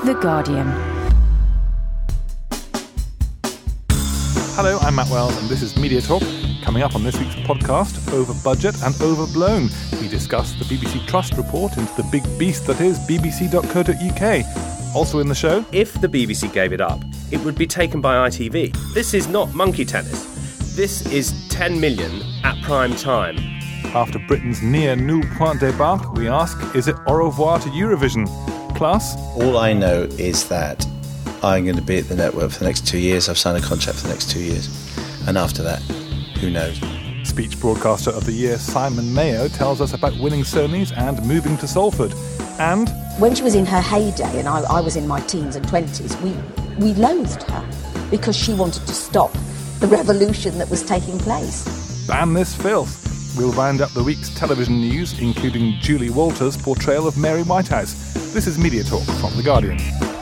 The Guardian. Hello, I'm Matt Wells and this is Media Talk. Coming up on this week's podcast, Over Budget and Overblown, we discuss the BBC Trust report into the big beast that is bbc.co.uk. Also in the show, if the BBC gave it up, it would be taken by ITV. This is not monkey tennis. This is 10 million at prime time. After Britain's near nul point debarque, we ask, is it au revoir to Eurovision? Plus, all I know is that I'm going to be at the network for the next 2 years. I've signed a contract for the next 2 years. And after that, who knows? Speech Broadcaster of the Year Simon Mayo tells us about winning Sonys and moving to Salford. And when she was in her heyday and I was in my teens and 20s, we loathed her because she wanted to stop the revolution that was taking place. Ban this filth. We'll round up the week's television news, including Julie Walters' portrayal of Mary Whitehouse. This is Media Talk from The Guardian.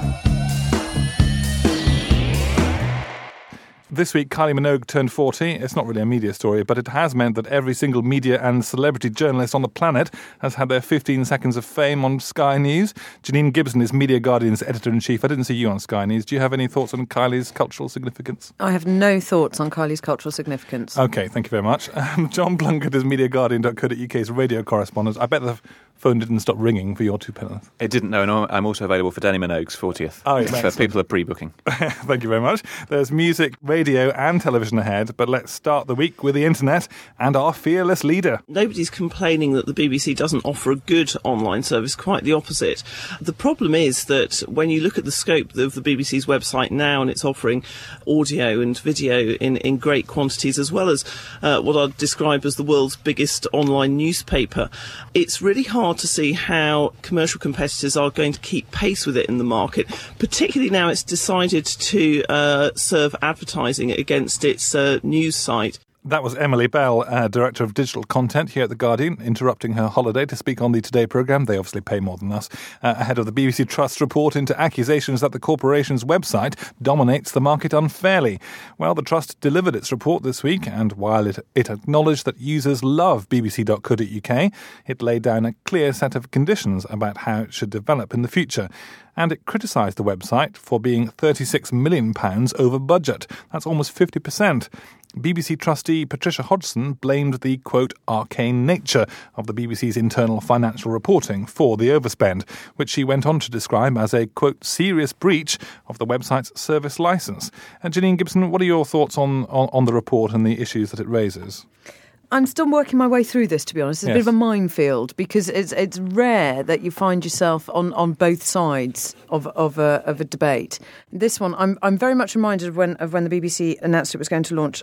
This week, Kylie Minogue turned 40. It's not really a media story, but it has meant that every single media and celebrity journalist on the planet has had their 15 seconds of fame on Sky News. Janine Gibson is Media Guardian's editor-in-chief. I didn't see you on Sky News. Do you have any thoughts on Kylie's cultural significance? I have no thoughts on Kylie's cultural significance. OK, thank you very much. John Plunkett is MediaGuardian.co.uk's radio correspondent. I bet the phone didn't stop ringing for your 2 pence. It didn't, no, and I'm also available for Danny Minogue's 40th. Oh, yeah, for people who are pre-booking. Thank you very much. There's music, radio and television ahead, but let's start the week with the internet and our fearless leader. Nobody's complaining that the BBC doesn't offer a good online service, quite the opposite. The problem is that when you look at the scope of the BBC's website now, and it's offering audio and video in great quantities, as well as what I'd describe as the world's biggest online newspaper, it's really hard to see how commercial competitors are going to keep pace with it in the market, particularly now it's decided to serve advertising against its news site. That was Emily Bell, Director of Digital Content here at The Guardian, interrupting her holiday to speak on the Today programme. They obviously pay more than us. Ahead of the BBC Trust report into accusations that the corporation's website dominates the market unfairly. Well, the Trust delivered its report this week, and while it acknowledged that users love bbc.co.uk, it laid down a clear set of conditions about how it should develop in the future. And it criticised the website for being £36 million over budget. That's almost 50%. BBC trustee Patricia Hodgson blamed the, quote, arcane nature of the BBC's internal financial reporting for the overspend, which she went on to describe as a, quote, serious breach of the website's service licence. And Janine Gibson, what are your thoughts on the report and the issues that it raises? I'm still working my way through this, to be honest. It's a bit of a minefield because it's rare that you find yourself on both sides of a debate. This one, I'm very much reminded of when the BBC announced it was going to launch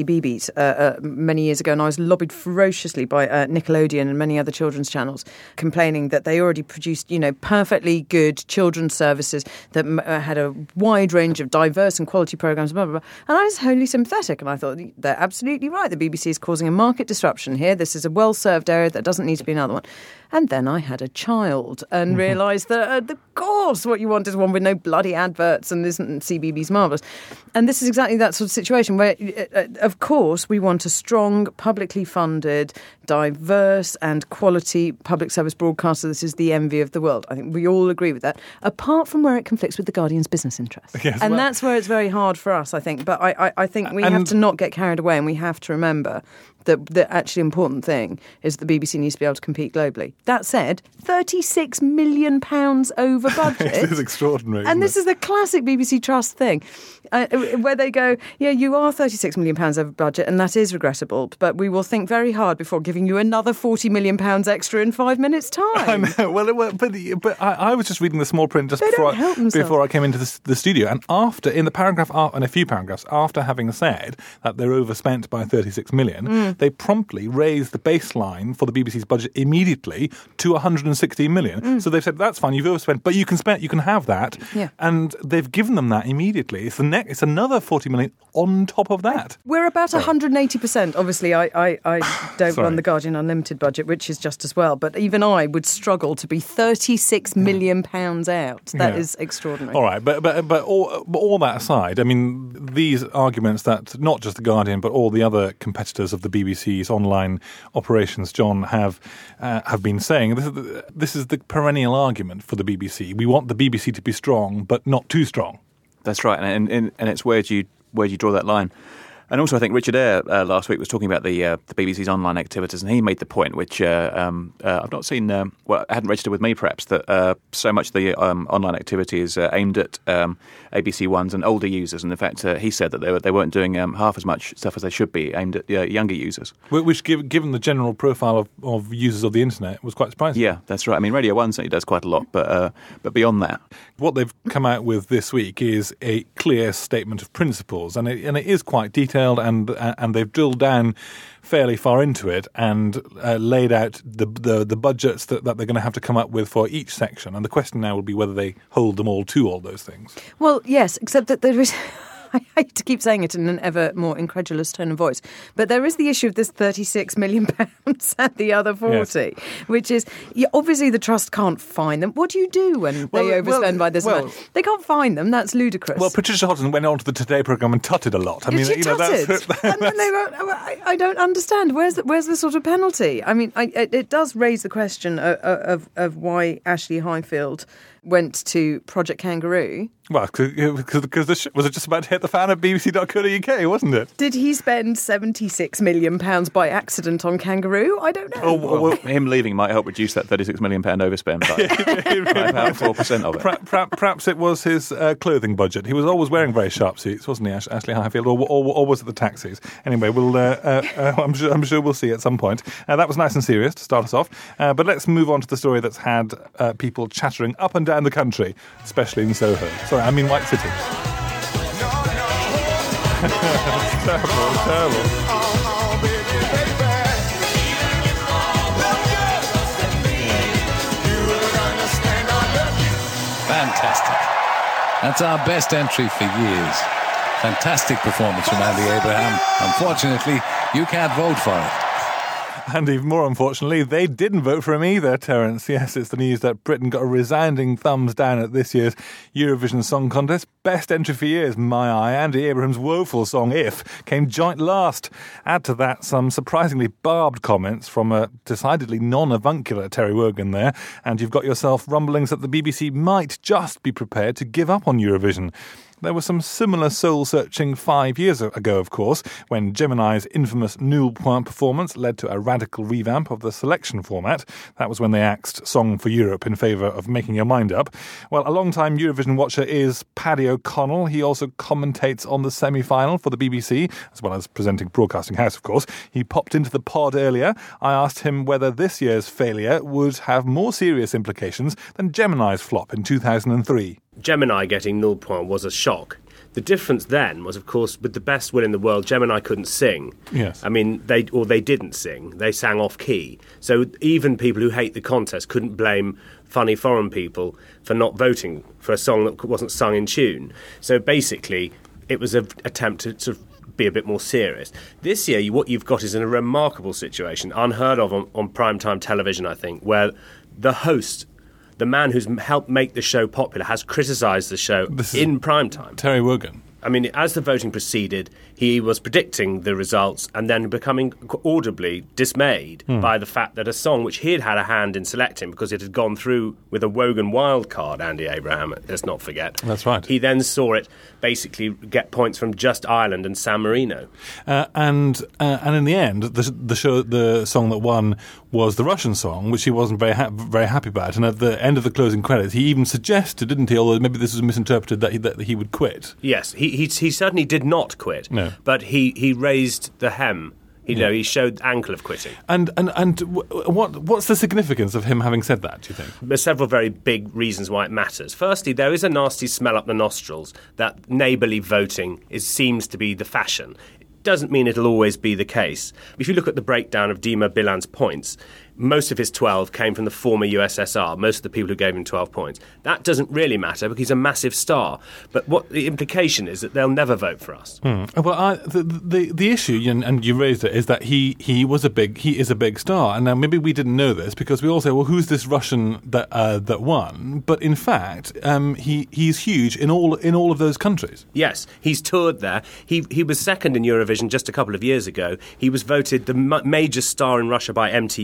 CBeebies many years ago, and I was lobbied ferociously by Nickelodeon and many other children's channels, complaining that they already produced, perfectly good children's services that had a wide range of diverse and quality programmes, blah, blah, blah. And I was wholly sympathetic, and I thought, they're absolutely right. The BBC is causing a market disruption here. This is a well-served area that doesn't need to be another one. And then I had a child and realised that, of course, what you want is one with no bloody adverts and isn't CBeebies marvellous. And this is exactly that sort of situation where, of course, we want a strong, publicly funded, diverse and quality public service broadcaster. This is the envy of the world. I think we all agree with that, apart from where it conflicts with the Guardian's business interests. Yes, and that's where it's very hard for us, I think. But I think we have to not get carried away, and we have to remember that the actually important thing is the BBC needs to be able to compete globally. That said, £36 million over budget. This is extraordinary. And this is the classic BBC Trust thing, where they go, yeah, you are £36 million over budget, and that is regrettable, but we will think very hard before giving you another £40 million extra in 5 minutes' time. I know. Well, but I was just reading the small print just before I came into the studio, and in the paragraph, and a few paragraphs after having said that they're overspent by 36 million, they promptly raised the baseline for the BBC's budget immediately to 116 million. So they've said, that's fine, you've overspent, but you can have that. Yeah. And they've given them that immediately. It's another 40 million on top of that. We're about 180%. Obviously, I don't run the Guardian Unlimited budget, which is just as well. But even I would struggle to be £36 million out. That is extraordinary. All right, but all that aside, I mean, these arguments that not just the Guardian, but all the other competitors of the BBC's online operations, John, have been been saying. This is the perennial argument for the BBC. We want the BBC to be strong, but not too strong. That's right, and it's where do you draw that line? And also, I think Richard Eyre last week was talking about the BBC's online activities, and he made the point, which I've not seen, hadn't registered with me perhaps, that so much of the online activity is aimed at ABC Ones and older users. And in fact, he said that they weren't doing half as much stuff as they should be aimed at younger users. Which, given the general profile of users of the internet, was quite surprising. Yeah, that's right. I mean, Radio 1 certainly does quite a lot, but beyond that. What they've come out with this week is a clear statement of principles, and it is quite detailed. And they've drilled down fairly far into it and laid out the budgets that they're going to have to come up with for each section. And the question now will be whether they hold them all to all those things. Well, yes, except that there is... I hate to keep saying it in an ever more incredulous tone of voice, but there is the issue of this £36 million and the other 40, yes. Which is, obviously the Trust can't find them. What do you do when they overspend by this amount? They can't find them. That's ludicrous. Well, Patricia Hodgson went on to the Today programme and tutted a lot. I mean, she tutted? And then they wrote, I don't understand. Where's the sort of penalty? I mean, it does raise the question of why Ashley Highfield went to Project Kangaroo. Well, because was it just about to hit the fan at bbc.co.uk, wasn't it? Did he spend £76 million by accident on Kangaroo? I don't know. Well, him leaving might help reduce that £36 million overspend by about 4% of it. Perhaps it was his clothing budget. He was always wearing very sharp suits, wasn't he, Ashley Highfield, or was it the taxis? Anyway, I'm sure we'll see at some point. That was nice and serious to start us off. But let's move on to the story that's had people chattering up and down the country, especially in Soho. Sorry, I mean White City. Terrible. Fantastic. That's our best entry for years. Fantastic performance from Andy Abraham. Unfortunately, you can't vote for it. And even more unfortunately, they didn't vote for him either, Terence. Yes, it's the news that Britain got a resounding thumbs down at this year's Eurovision Song Contest. Best entry for years, my eye. Andy Abraham's woeful song, If, came joint last. Add to that some surprisingly barbed comments from a decidedly non-avuncular Terry Wogan there, and you've got yourself rumblings that the BBC might just be prepared to give up on Eurovision. There was some similar soul-searching 5 years ago, of course, when Gemini's infamous Nul Point performance led to a radical revamp of the selection format. That was when they axed Song for Europe in favour of Making Your Mind Up. Well, a long-time Eurovision watcher is Paddy O'Connell. He also commentates on the semi-final for the BBC, as well as presenting Broadcasting House, of course. He popped into the pod earlier. I asked him whether this year's failure would have more serious implications than Gemini's flop in 2003. Gemini getting Nul Point was a shock. The difference then was, of course, with the best will in the world, Gemini couldn't sing. Yes. I mean, they didn't sing. They sang off key. So even people who hate the contest couldn't blame funny foreign people for not voting for a song that wasn't sung in tune. So basically, it was an attempt to sort of be a bit more serious. This year, what you've got is a remarkable situation, unheard of on primetime television, I think, where the host, the man who's helped make the show popular, has criticised the show in prime time. Terry Wogan. I mean, as the voting proceeded, he was predicting the results and then becoming audibly dismayed by the fact that a song which he had had a hand in selecting, because it had gone through with a Wogan wildcard, Andy Abraham, let's not forget. That's right. He then saw it basically get points from Just Ireland and San Marino. And in the end, the song that won was the Russian song, which he wasn't very happy about. And at the end of the closing credits, he even suggested, didn't he, although maybe this was misinterpreted, that he would quit. Yes, he certainly did not quit. No. But he raised the hem. He showed ankle of quitting. And what's the significance of him having said that, do you think? There's several very big reasons why it matters. Firstly, there is a nasty smell up the nostrils that neighbourly voting seems to be the fashion. It doesn't mean it'll always be the case. If you look at the breakdown of Dima Bilan's points, most of his 12 came from the former USSR, most of the people who gave him 12 points. That doesn't really matter because he's a massive star. But what the implication is that they'll never vote for us. Well, the issue, and you raised it, is that he is a big star. And now maybe we didn't know this because we all say, well, who's this Russian that won? But in fact, he's huge in all of those countries. Yes, he's toured there. He was second in Eurovision just a couple of years ago. He was voted the major star in Russia by MTV.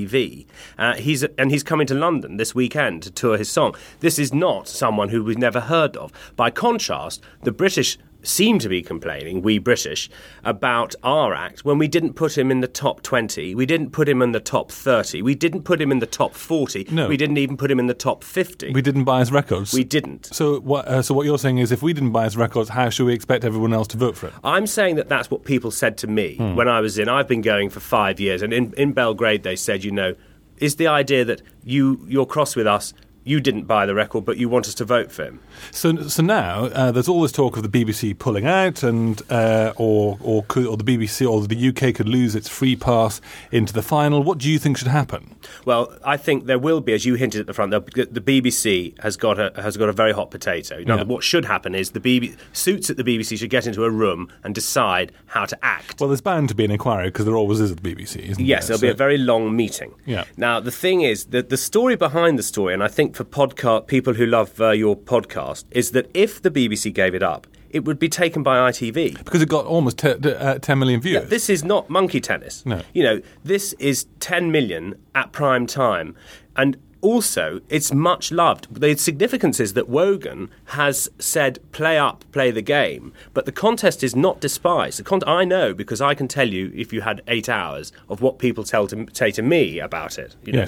key. He's coming to London this weekend to tour his song. This is not someone who we've never heard of. By contrast, the British seem to be complaining, we British, about our act when we didn't put him in the top 20, we didn't put him in the top 30, we didn't put him in the top 40, no. We didn't even put him in the top 50. We didn't buy his records? We didn't. So what you're saying is if we didn't buy his records, how should we expect everyone else to vote for it? I'm saying that's what people said to me when I was I've been going for 5 years, and in Belgrade they said, is the idea that you're cross with us, you didn't buy the record, but you want us to vote for him. So now there's all this talk of the BBC pulling out, and or the BBC or the UK could lose its free pass into the final. What do you think should happen? Well, I think there will be, as you hinted at the front, the BBC has got a very hot potato. What should happen is suits at the BBC should get into a room and decide how to act. Well, there's bound to be an inquiry because there always is at the BBC, isn't there? Yes, there'll be a very long meeting. Yeah. Now, the thing is that the story behind the story, and I think for people who love your podcast, is that if the BBC gave it up, it would be taken by ITV. Because it got almost 10 million viewers. Yeah, this is not monkey tennis. No. This is 10 million at prime time. And also, it's much loved. The significance is that Wogan has said, play up, play the game. But the contest is not despised. I know, because I can tell you, if you had 8 hours, of what people say to me about it. Yes.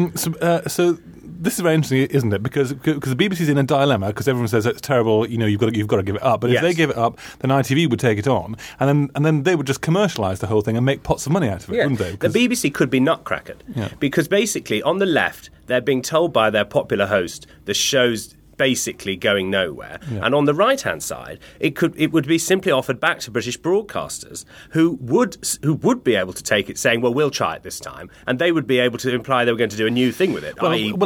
So this is very interesting, isn't it? Because the BBC's in a dilemma, because everyone says it's terrible, you've got to give it up. But if they give it up, then ITV would take it on, and then they would just commercialise the whole thing and make pots of money out of it, wouldn't they? The BBC could be nutcrackered. Yeah. Because basically, on the left, they're being told by their popular host the show's basically going nowhere. Yeah. And on the right-hand side, it would be simply offered back to British broadcasters who would be able to take it, saying, well, we'll try it this time, and they would be able to imply they were going to do a new thing with it.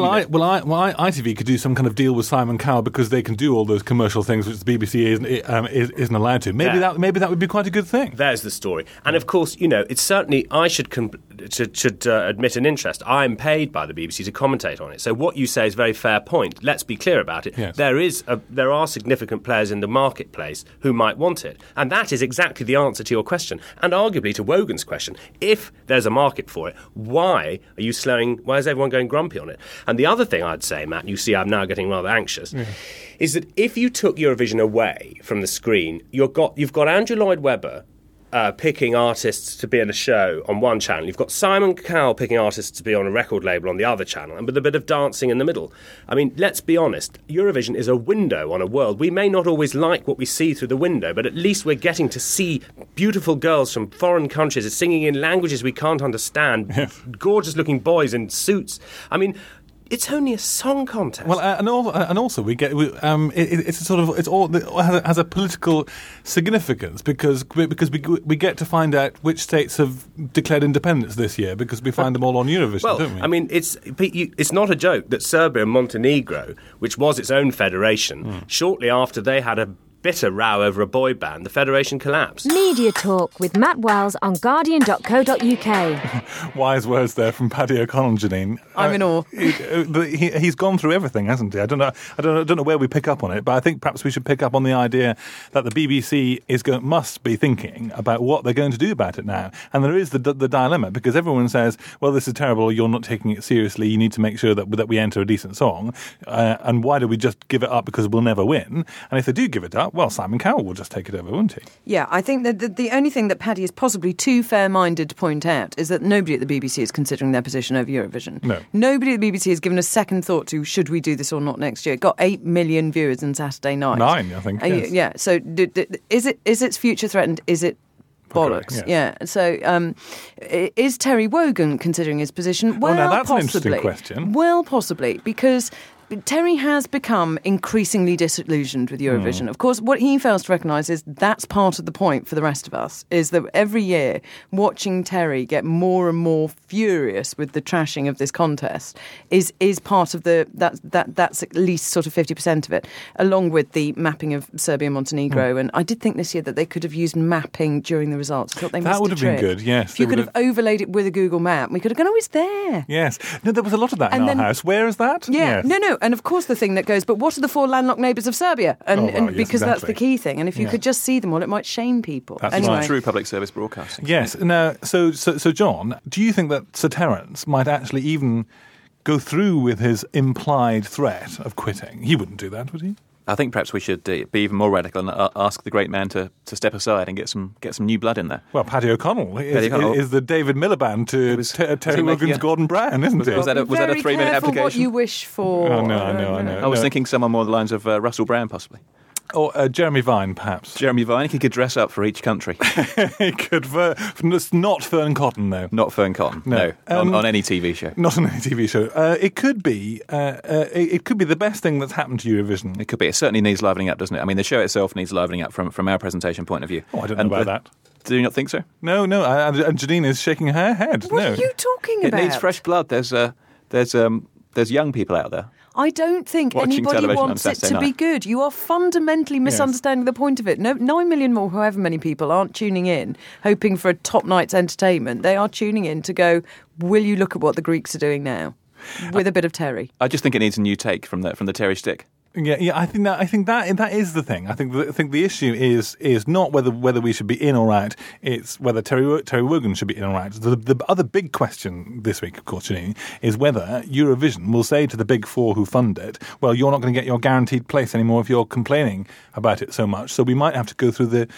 ITV could do some kind of deal with Simon Cowell because they can do all those commercial things which the BBC isn't allowed to. Maybe that would be quite a good thing. There's the story. And of course, it's certainly, I should admit an interest. I'm paid by the BBC to commentate on it. So what you say is a very fair point. Let's be clear about it. Yes. There are significant players in the marketplace who might want it. And that is exactly the answer to your question. And arguably to Wogan's question. If there's a market for it, why is everyone going grumpy on it? And the other thing I'd say, Matt, you see I'm now getting rather anxious, is that if you took Eurovision away from the screen, you've got Andrew Lloyd Webber picking artists to be in a show on one channel. You've got Simon Cowell picking artists to be on a record label on the other channel, and with a bit of dancing in the middle. I mean, let's be honest, Eurovision is a window on a world. We may not always like what we see through the window, but at least we're getting to see beautiful girls from foreign countries singing in languages we can't understand, gorgeous-looking boys in suits. I mean, it's only a song contest. Well, and also we get it's it has a political significance because we get to find out which states have declared independence this year because we find them all on Eurovision, don't we? I mean, it's not a joke that Serbia and Montenegro, which was its own federation, shortly after they had a bitter row over a boy band, the federation collapsed. Media Talk with Matt Wells on Guardian.co.uk. Wise words there from Paddy O'Connell, Janine. I'm in awe. He's gone through everything, hasn't he? I don't know where we pick up on it, but I think perhaps we should pick up on the idea that the BBC must be thinking about what they're going to do about it now. And there is the dilemma, because everyone says, well, this is terrible, you're not taking it seriously, you need to make sure that we enter a decent song, and why do we just give it up because we'll never win? And if they do give it up, well, Simon Cowell will just take it over, won't he? Yeah, I think that the only thing that Paddy is possibly too fair-minded to point out is that nobody at the BBC is considering their position over Eurovision. No. Nobody at the BBC has given a second thought to, should we do this or not next year? It got 8 million viewers on Saturday night. 9, I think, yes. Yeah, so is its future threatened? Is it bollocks? Yes. Yeah. So is Terry Wogan considering his position? Well, now that's possibly. an interesting question. Well, possibly, because Terry has become increasingly disillusioned with Eurovision. Of course, what he fails to recognise is that's part of the point for the rest of us, is that every year watching Terry get more and more furious with the trashing of this contest is part of that's at least sort of 50% of it, along with the mapping of Serbia and Montenegro. And I did think this year that they could have used mapping during the results. I thought they missed that would have been good, yes. If you could have overlaid it with a Google map, we could have gone, oh, it's there. Yes. No, there was a lot of that in our house. Where is that? Yeah. Yes. No. And of course the thing that goes, but what are the 4 landlocked neighbours of Serbia? And because that's the key thing. And if you could just see them all, it might shame people. That's anyway. right. True public service broadcasting. Yes. Now, so John, do you think that Sir Terence might actually even go through with his implied threat of quitting? He wouldn't do that, would he? I think perhaps we should be even more radical and ask the great man to step aside and get some new blood in there. Well, Paddy O'Connell is the David Miliband to Terry Wogan's Gordon Brown, isn't it? Was that a 3-minute application? What you wish for. Oh, no, I know. I was thinking someone more the lines of Russell Brand, possibly. Or Jeremy Vine, perhaps. Jeremy Vine, he could dress up for each country. He could. Not Fern Cotton, though. Not Fern Cotton, no. On any TV show. Not on any TV show. It could be the best thing that's happened to Eurovision. It could be. It certainly needs livening up, doesn't it? I mean, the show itself needs livening up from our presentation point of view. Oh, I don't know about that. Do you not think so? No. And Janine is shaking her head. What are you talking about? It needs fresh blood. There's young people out there. I don't think anybody wants it to be good. You are fundamentally misunderstanding the point of it. No, 9 million more, however many people, aren't tuning in hoping for a top night's entertainment. They are tuning in to go, will you look at what the Greeks are doing now? With a bit of Terry. I just think it needs a new take from the Terry stick. Yeah. I think that is the thing. I think the issue is not whether we should be in or out. It's whether Terry Wogan should be in or out. The other big question this week, of course, Janine, is whether Eurovision will say to the big 4 who fund it, well, you're not going to get your guaranteed place anymore if you're complaining about it so much. So we might have to go through the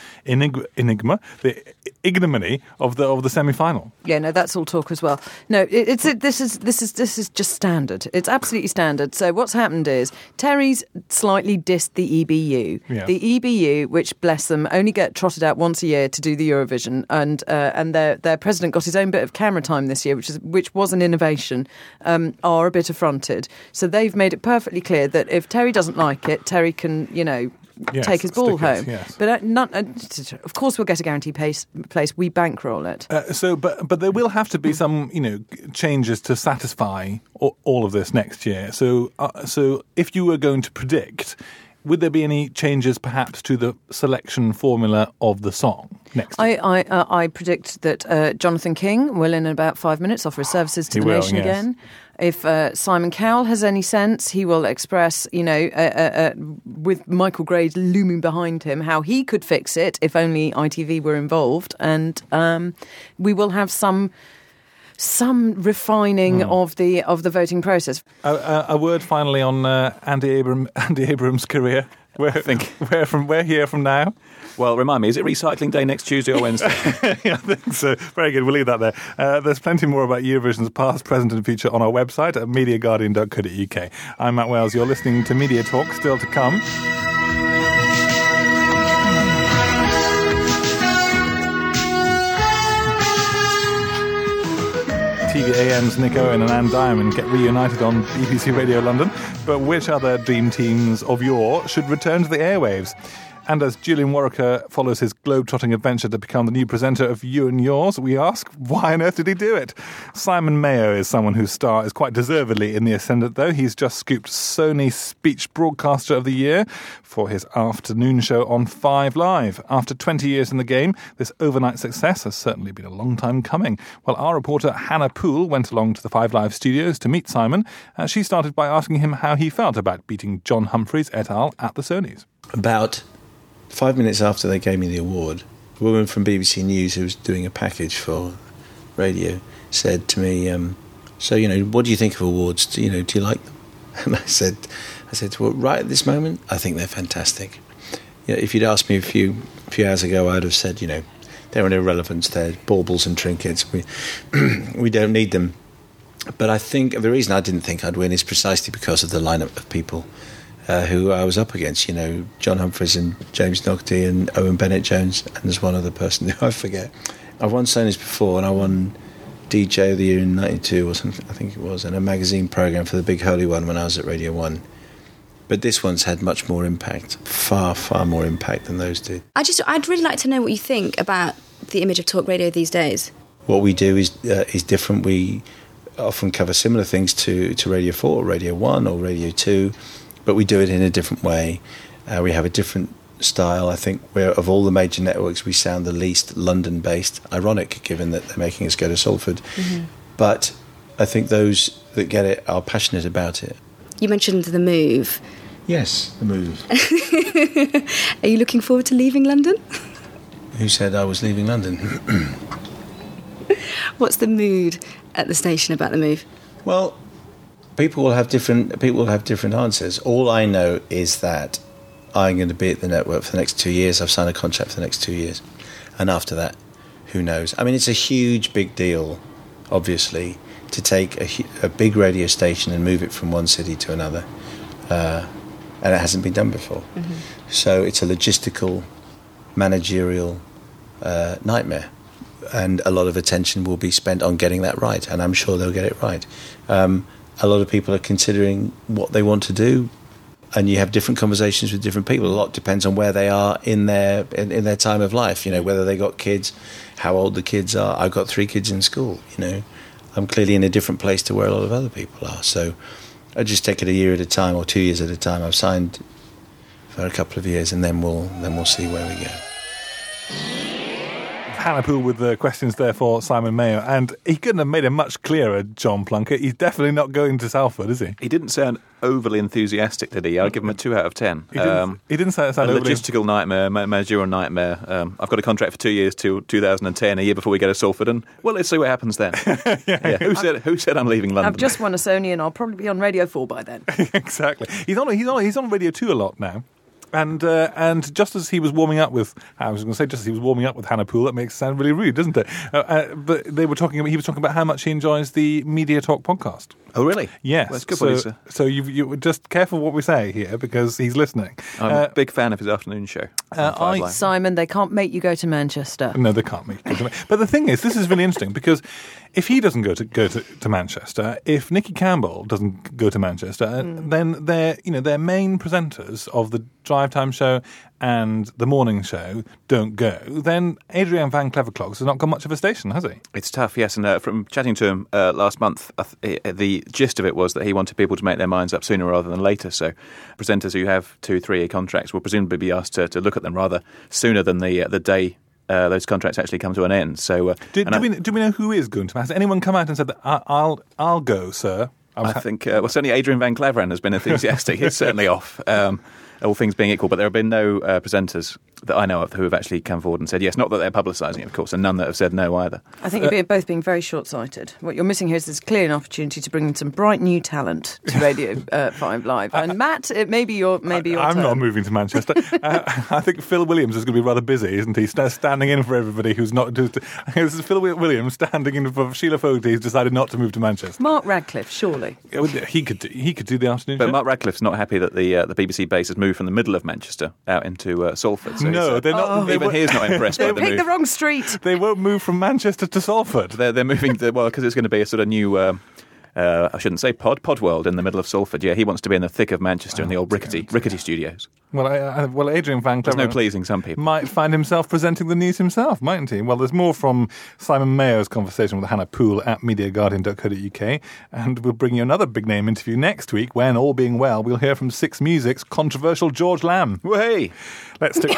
ignominy of the semi-final. Yeah, no, that's all talk as well. No, this is just standard. It's absolutely standard. So what's happened is Terry's slightly dissed the EBU. Yeah. The EBU, which, bless them, only get trotted out once a year to do the Eurovision, and their president got his own bit of camera time this year, which was an innovation, are a bit affronted. So they've made it perfectly clear that if Terry doesn't like it, Terry can, take his ball home. Yes. But of course we'll get a guaranteed place. We bankroll it. But there will have to be some, changes to satisfy all of this next year. So if you were going to predict, would there be any changes perhaps to the selection formula of the song next year? I predict that Jonathan King will, in about 5 minutes, offer his services to the nation again. If Simon Cowell has any sense, he will express, with Michael Graves looming behind him, how he could fix it if only ITV were involved. And we will have some refining of the voting process. A word finally on Andy Abrams' career. Where here from now? Well, remind me, is it recycling day next Tuesday or Wednesday? Yeah, I think so. Very good. We'll leave that there. There's plenty more about Eurovision's past, present and future on our website at MediaGuardian.co.uk. I'm Matt Wells. You're listening to Media Talk. Still to come. TVAM's Nick Owen and Anne Diamond get reunited on BBC Radio London, but which other dream teams of yore should return to the airwaves? And as Julian Warwicker follows his globe-trotting adventure to become the new presenter of You and Yours, we ask, why on earth did he do it? Simon Mayo is someone whose star is quite deservedly in the ascendant, though. He's just scooped Sony Speech Broadcaster of the Year for his afternoon show on 5 Live. After 20 years in the game, this overnight success has certainly been a long time coming. Well, our reporter Hannah Poole went along to the 5 Live studios to meet Simon. She started by asking him how he felt about beating John Humphreys et al. At the Sonys. About 5 minutes after they gave me the award, a woman from BBC News who was doing a package for radio said to me, so, what do you think of awards? Do you like them? And I said, well, right at this moment, I think they're fantastic. If you'd asked me a few hours ago, I'd have said, they're an irrelevance, they're baubles and trinkets. We don't need them. But I think the reason I didn't think I'd win is precisely because of the lineup of people who I was up against, John Humphreys and James Naughtie and Owen Bennett-Jones, and there's one other person who I forget. I've won Sonys before, and I won DJ of the Year in 92 or something, I think it was, and a magazine programme for the Big Holy One when I was at Radio 1. But this one's had much more impact, far, far more impact than those did. I'd really like to know what you think about the image of talk radio these days. What we do is different. We often cover similar things to Radio 4 or Radio 1 or Radio 2, but we do it in a different way. We have a different style. I think of all the major networks, we sound the least London-based. Ironic, given that they're making us go to Salford. Mm-hmm. But I think those that get it are passionate about it. You mentioned the move. Yes, the move. Are you looking forward to leaving London? Who said I was leaving London? What's the mood at the station about the move? Well, people will have different answers. All I know is that I'm going to be at the network for the next 2 years. I've signed a contract for the next 2 years. And after that, who knows? I mean, it's a huge, big deal, obviously, to take a big radio station and move it from one city to another. And it hasn't been done before. Mm-hmm. So it's a logistical, managerial nightmare. And a lot of attention will be spent on getting that right, and I'm sure they'll get it right. A lot of people are considering what they want to do, and you have different conversations with different people. A lot depends on where they are in their time of life, whether they got kids, how old the kids are. I've got 3 kids in school, I'm clearly in a different place to where a lot of other people are. So I just take it a year at a time or 2 years at a time. I've signed for a couple of years, and then we'll see where we go. Hannah Poole with the questions there for Simon Mayo, and he couldn't have made it much clearer, John Plunkett. He's definitely not going to Salford, is he? He didn't sound overly enthusiastic, did he? I'll give him a 2 out of 10. He didn't sound a overly... logistical nightmare, managerial nightmare. I've got a contract for 2 years till 2010, a year before we go to Salford, and well, let's see what happens then. Yeah. Who said I'm leaving London? I've just won a Sony, and I'll probably be on Radio 4 by then. Exactly. He's on Radio 2 a lot now. And just as he was warming up with, Hannah Poole, that makes it sound really rude, doesn't it? But he was talking about how much he enjoys the Media Talk podcast. Oh, really? Yes. Well, that's good for you, sir. So you just careful what we say here, because he's listening. I'm a big fan of his afternoon show. Simon, they can't make you go to Manchester. No, they can't make you go to But the thing is, this is really interesting, because if he doesn't go to Manchester, if Nicky Campbell doesn't go to Manchester, then their main presenters of the Drive Time show and the morning show don't go, then Adrian Van Cleverclogs has not got much of a station, has he? It's tough, yes. And from chatting to him last month, the gist of it was that he wanted people to make their minds up sooner rather than later. So presenters who have 2-3 year contracts will presumably be asked to look at them rather sooner than the day those contracts actually come to an end. So do we know who is going to? Has anyone come out and said that I'll go, sir? I think certainly Adrian Van Cleveren has been enthusiastic. He's certainly off. All things being equal, but there have been no presenters that I know of who have actually come forward and said yes. Not that they're publicising it, of course, and none that have said no either. I think you're both being very short-sighted. What you're missing here is there's clearly an opportunity to bring in some bright new talent to Radio 5 Live. And Matt, it may be your I'm turn. not moving to Manchester. I think Phil Williams is going to be rather busy, isn't he? Standing in for everybody who's not. This is Phil Williams standing in for Sheila Fogarty, who's decided not to move to Manchester. Mark Radcliffe, surely he could do the afternoon. But show. Mark Radcliffe's not happy that the BBC base has moved from the middle of Manchester out into Salford. So no, they're not. Even he's not impressed by the move. They picked the wrong street. They won't move from Manchester to Salford. They're moving because it's going to be a sort of new. I shouldn't say pod world in the middle of Salford. Yeah, he wants to be in the thick of Manchester in the old rickety studios. Well, Adrian Van Cleveren... There's no pleasing some people. Might find himself presenting the news himself, mightn't he? Well, there's more from Simon Mayo's conversation with Hannah Poole at MediaGuardian.co.uk, and we'll bring you another big-name interview next week when, all being well, we'll hear from Six Music's controversial George Lamb. Hey! Let's stick...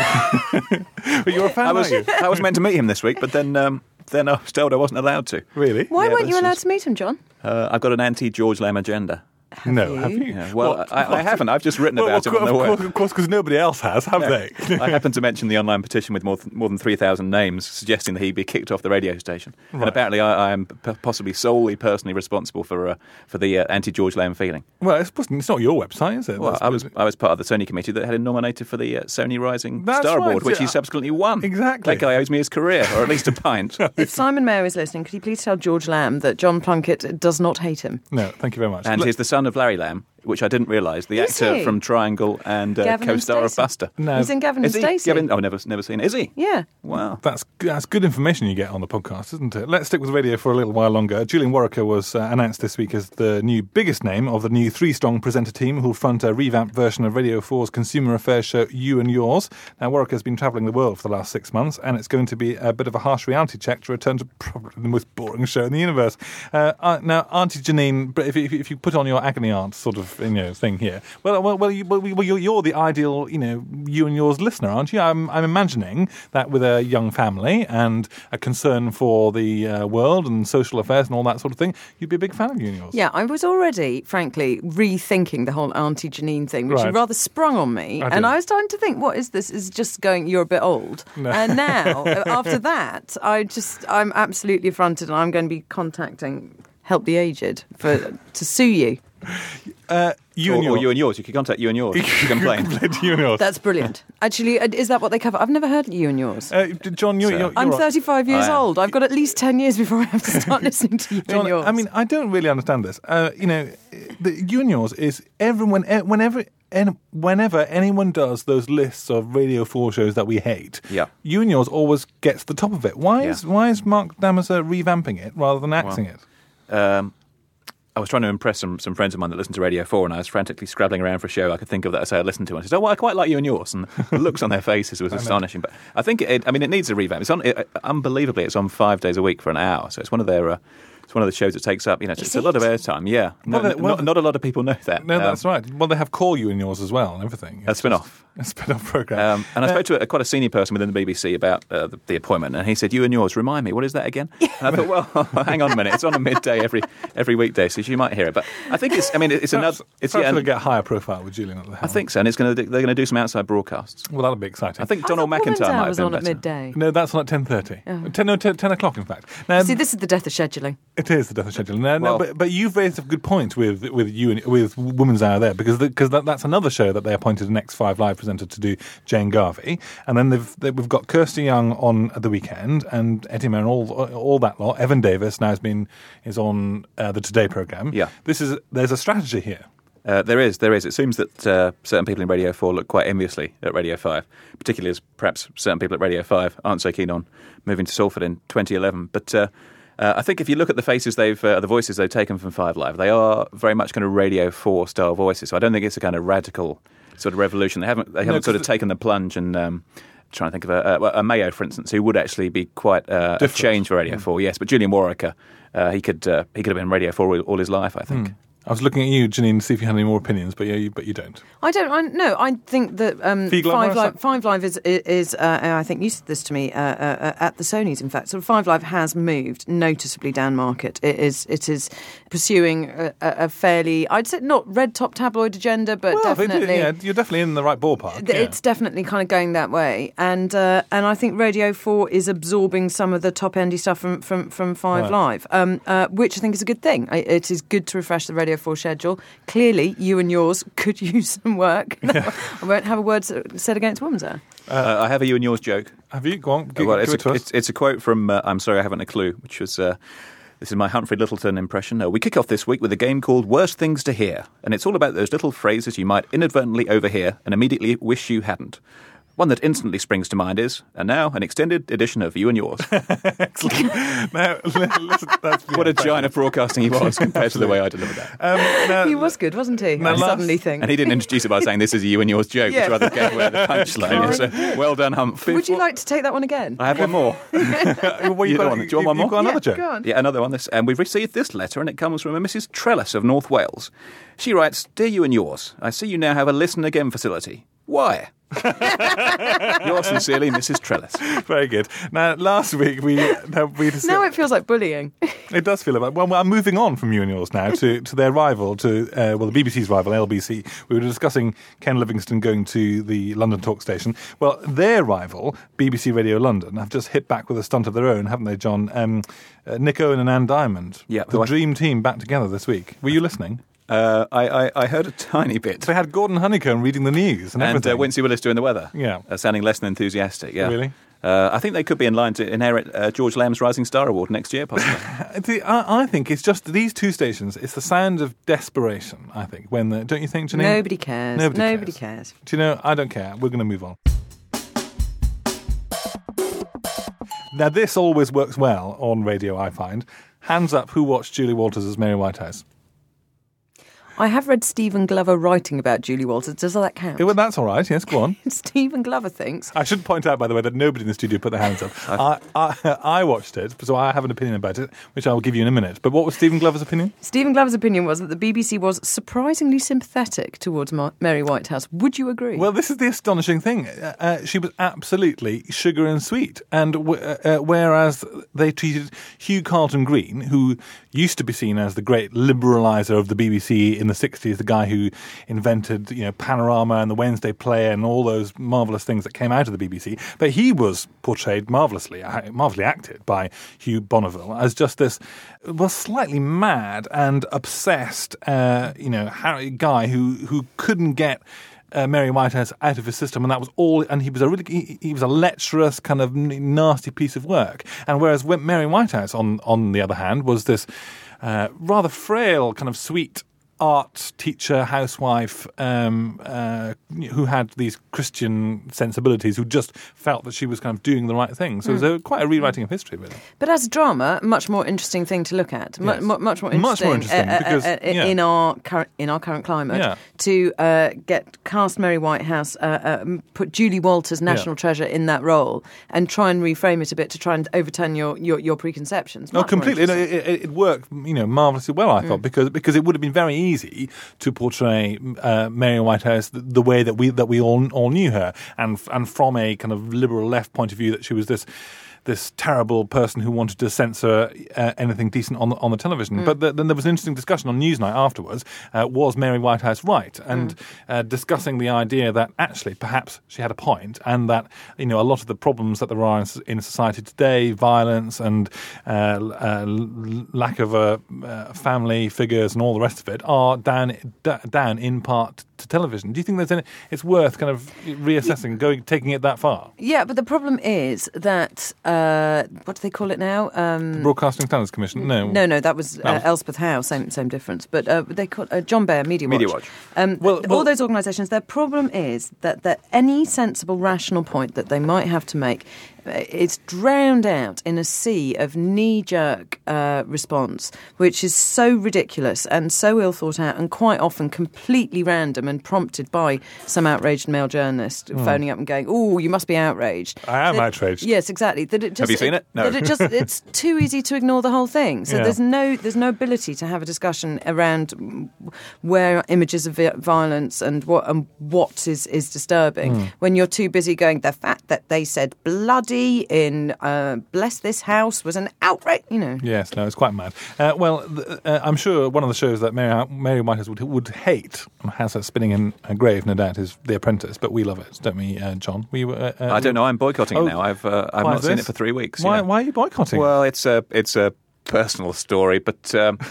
But you're a fan, aren't you? I was meant to meet him this week, but then I was told I wasn't allowed to. Really? Why weren't you allowed to meet him, John? I've got an anti-George Lamb agenda. Have you? Yeah, well, I haven't. I've just written about it on the web. Of course, because nobody else has, have they? I happened to mention the online petition with more than 3,000 names suggesting that he be kicked off the radio station. Right. And apparently I am possibly solely personally responsible for the anti-George Lamb feeling. Well, it's not your website, is it? Well, I was part of the Sony committee that had him nominated for the Sony Rising Star Award, which he subsequently won. Exactly. That guy owes me his career, or at least a pint. If Simon Mayo is listening, could you please tell George Lamb that John Plunkett does not hate him? No, thank you very much. And he's the son of Larry Lamb, which I didn't realise, the actor from Triangle and co-star of Buster. No. He's in Gavin and Stacey. Never seen it. Is he? Yeah. Wow. That's good information you get on the podcast, isn't it? Let's stick with radio for a little while longer. Julian Warwicker was announced this week as the new biggest name of the new 3-strong presenter team who'll front a revamped version of Radio 4's consumer affairs show You and Yours. Now, Warwicker's been travelling the world for the last 6 months, and it's going to be a bit of a harsh reality check to return to probably the most boring show in the universe. Now, Auntie Janine, if you put on your agony aunt sort of thing here. Well, you're the ideal, you and yours listener, aren't you? I'm imagining that with a young family and a concern for the world and social affairs and all that sort of thing, you'd be a big fan of You and Yours. Yeah, I was already, frankly, rethinking the whole Auntie Janine thing, which rather sprung on me. And I was starting to think, what is this? Is just going, you're a bit old. No. And now, after that, I'm absolutely affronted, and I'm going to be contacting Help the Aged to sue you. You and yours. You could contact You and Yours. You complain. You and Yours. That's brilliant. Actually, is that what they cover? I've never heard You and Yours. John, you're I'm 35 years old. I've got at least 10 years before I have to start listening to You John, and Yours. I mean, I don't really understand this. The You and Yours is whenever anyone does those lists of Radio 4 shows that we hate, You and Yours always gets the top of it. Why is Mark Damaser revamping it rather than axing it? I was trying to impress some friends of mine that listen to Radio 4, and I was frantically scrabbling around for a show I could think of that I say I listened to. And I said, I quite like You and Yours. And the looks on their faces was astonishing. But I think it needs a revamp. It's on, unbelievably, it's on 5 days a week for an hour. So it's one of their... It's one of the shows that takes up, it's a lot of airtime. Yeah, not a lot of people know that. No, that's right. Well, they have Call You and Yours as well and everything. A spin-off. A spin-off program. And I spoke to quite a senior person within the BBC about the appointment, and he said, You and Yours, remind me, what is that again? And I thought, well, hang on a minute, it's on a midday every weekday, so you might hear it. But I think it's another... It's going to get higher profile with Julian at the helm. I think so, and they're going to do some outside broadcasts. Well, that'll be exciting. I think Donald McIntyre might have been on better. At midday. No, that's on at 10:30. 10 o'clock, in fact. Now, see, this is the death of scheduling. It is the death of scheduling. But you've raised a good point with Women's Hour there, because that's another show that they appointed an X5 Live presenter to do, Jane Garvey, and then we've got Kirsty Young on at the weekend, and Eddie Mair and all that lot. Evan Davis now is on the Today programme. Yeah, there's a strategy here. There is. It seems that certain people in Radio 4 look quite enviously at Radio 5, particularly as perhaps certain people at Radio 5 aren't so keen on moving to Salford in 2011. But I think if you look at the faces the voices they've taken from 5 Live, they are very much kind of Radio 4 style voices. So I don't think it's a kind of radical sort of revolution. They haven't sort of taken the plunge and trying to think of a Mayo, for instance, who would actually be quite a change for Radio 4. Yes, but Julian Warwicker, he could have been Radio 4 all his life, I think. I was looking at you, Janine, to see if you had any more opinions, but you don't. I don't. No, I think that Five Live is I think you said this to me at the Sonys. In fact, so Five Live has moved noticeably down market. It is pursuing a fairly, I'd say, not red top tabloid agenda, but definitely. You're definitely in the right ballpark. It's definitely kind of going that way, and I think Radio 4 is absorbing some of the top endy stuff from Five Live, which I think is a good thing. It is good to refresh the Radio 4 schedule. Clearly, You and Yours could use some work. I won't have a word said against Women's Hour. I have a You and Yours joke. Have you? Go on. It's a quote from I'm Sorry I Haven't a Clue, which was... This is my Humphrey Lyttelton impression. We kick off this week with a game called Worst Things to Hear, and it's all about those little phrases you might inadvertently overhear and immediately wish you hadn't. One that instantly springs to mind is, and now, an extended edition of You and Yours. Excellent. Now, listen, what a giant of broadcasting he was compared to the way I delivered that. He was good, wasn't he? I suddenly think. And he didn't introduce it by saying this is a You and Yours joke, which rather gave away the punchline. So, well done, Humph. Would you like to take that one again? I have one more. Do you want one more? You've got another joke? Go on. Yeah, another one. And we've received this letter, and it comes from a Mrs. Trellis of North Wales. She writes, Dear You and Yours, I see you now have a Listen Again facility. Why? Yours sincerely, Mrs. Trellis. Very good. Now, last week we now it feels like bullying. It does feel like. Well, I'm moving on from You and Yours now to their rival, the BBC's rival, LBC. We were discussing Ken Livingstone going to the London talk station. Well, their rival, BBC Radio London, have just hit back with a stunt of their own, haven't they, John? Nick Owen and Anne Diamond, the dream team back together this week. Were you listening? I heard a tiny bit. They had Gordon Honeycomb reading the news and everything. And Wincy Willis doing the weather. Yeah. Sounding less than enthusiastic, yeah. Really? I think they could be in line to inherit George Lamb's Rising Star Award next year, possibly. I think it's just these two stations, it's the sound of desperation, I think. Don't you think, Janine? Nobody cares. Nobody cares. Do you know, I don't care. We're going to move on. Now, this always works well on radio, I find. Hands up, who watched Julie Walters as Mary Whitehouse? I have read Stephen Glover writing about Julie Walters. Does that count? Well, that's all right. Yes, go on. Stephen Glover thinks. I should point out, by the way, that nobody in the studio put their hands up. I watched it, so I have an opinion about it, which I will give you in a minute. But what was Stephen Glover's opinion? Stephen Glover's opinion was that the BBC was surprisingly sympathetic towards Mary Whitehouse. Would you agree? Well, this is the astonishing thing. She was absolutely sugar and sweet. And whereas they treated Hugh Carlton-Green, who used to be seen as the great liberaliser of the BBC in the 60s, the guy who invented, Panorama and the Wednesday Player and all those marvellous things that came out of the BBC, but he was portrayed marvellously acted by Hugh Bonneville as just this, slightly mad and obsessed, guy who couldn't get Mary Whitehouse out of his system, and that was all. And he was a lecherous, kind of nasty piece of work. And whereas Mary Whitehouse, on the other hand, was this rather frail, kind of sweet art teacher, housewife, who had these Christian sensibilities, who just felt that she was kind of doing the right thing. So it was quite a rewriting of history, really. But as a drama, much more interesting thing to look at. Yes. Much more interesting because, in our current climate to cast Mary Whitehouse, put Julie Walters, national treasure, in that role, and try and reframe it a bit to try and overturn your preconceptions. No, completely. It worked, marvellously well, I thought, because it would have been very easy to portray Mary Whitehouse the way that we all knew her, and from a kind of liberal left point of view, that she was this terrible person who wanted to censor anything decent on the television. But then there was an interesting discussion on Newsnight afterwards. Was Mary Whitehouse right? And discussing the idea that actually perhaps she had a point, and that a lot of the problems that there are in society today, violence and lack of family figures and all the rest of it, are down in part to television. Do you think it's worth kind of reassessing, taking it that far? Yeah, but the problem is that what do they call it now? The Broadcasting Standards Commission? No, that was Elspeth Howe. Same difference. But they call John Baer, Media Watch. All those organisations. Their problem is that any sensible, rational point that they might have to make, it's drowned out in a sea of knee-jerk response, which is so ridiculous and so ill thought out, and quite often completely random and prompted by some outraged male journalist phoning up and going, "Oh, you must be outraged." I am outraged. Yes, exactly. Have you seen it? No. It's too easy to ignore the whole thing. So there's no ability to have a discussion around where images of violence and what is disturbing when you're too busy going, the fact that they said bloody in Bless This House was an outrage, Yes, no, it's quite mad. I'm sure one of the shows that Mary Whitehouse would hate, and has her spinning in a grave, no doubt, is The Apprentice, but we love it, don't we, John? I don't know, I'm boycotting it now. I've not seen it for 3 weeks. Why are you boycotting? Well, it's a personal story, but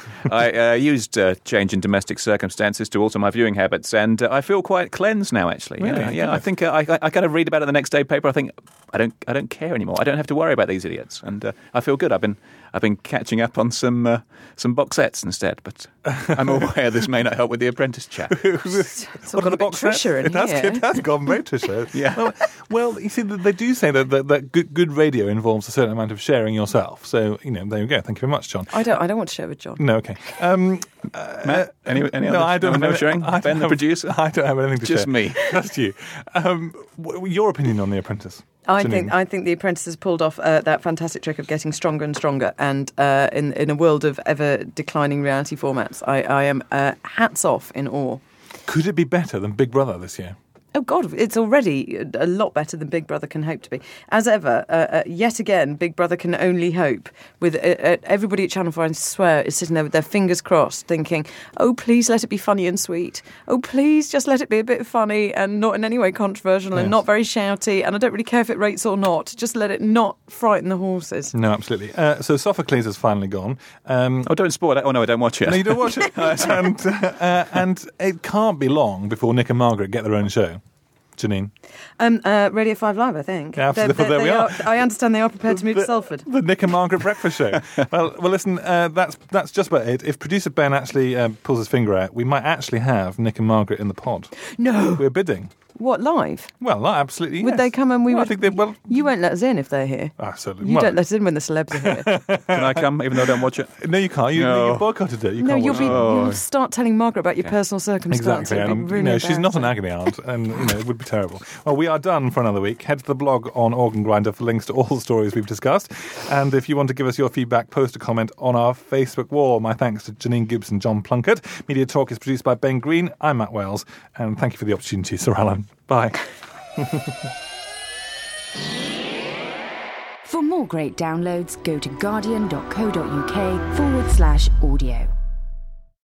I used change in domestic circumstances to alter my viewing habits, and I feel quite cleansed now, actually. Really? I think I kind of read about it in the next day paper. I think I don't care anymore. I don't have to worry about these idiots, and I feel good. I've been catching up on some box sets instead, but I'm aware this may not help with the Apprentice chat. It's all got a bit Trisha in here. It has gone very Trisha. Yeah. Well, you see, they do say that good radio involves a certain amount of sharing yourself. So, there you go. Thank you very much, John. I don't want to share with John. No, okay. Matt, any other? No, I don't. No sharing. Ben, the producer. I don't have anything to share. Just me. Just you. Your opinion on The Apprentice? I think The Apprentice has pulled off that fantastic trick of getting stronger and stronger, and in a world of ever declining reality formats, I am hats off, in awe. Could it be better than Big Brother this year? Oh, God, it's already a lot better than Big Brother can hope to be. As ever, yet again, Big Brother can only hope. With everybody at Channel 4, I swear, is sitting there with their fingers crossed, thinking, oh, please let it be funny and sweet. Oh, please just let it be a bit funny and not in any way controversial and not very shouty. And I don't really care if it rates or not. Just let it not frighten the horses. No, absolutely. So Sophocles has finally gone. Don't spoil it. Oh, no, I don't watch it. No, you don't watch it. And it can't be long before Nick and Margaret get their own show. Janine? Radio 5 Live, I think. Yeah, there we are. I understand they are prepared to move to Salford. The Nick and Margaret breakfast show. Well, listen, that's just about it. If producer Ben actually pulls his finger out, we might actually have Nick and Margaret in the pod. No. We're bidding. What, live? Well, absolutely. Would they come and we would? I think they will. You won't let us in if they're here. Absolutely. You don't let us in when the celebs are here. Can I come, even though I don't watch it? No, you can't. You boycotted it. You can't watch it. You'll start telling Margaret about your personal circumstances. Exactly. It'd be really she's not an agony aunt, and it would be terrible. Well, we are done for another week. Head to the blog on Organ Grinder for links to all the stories we've discussed. And if you want to give us your feedback, post a comment on our Facebook wall. My thanks to Janine Gibbs and John Plunkett. Media Talk is produced by Ben Green. I'm Matt Wales, and thank you for the opportunity, Sir Alan. Bye. For more great downloads, go to guardian.co.uk/audio.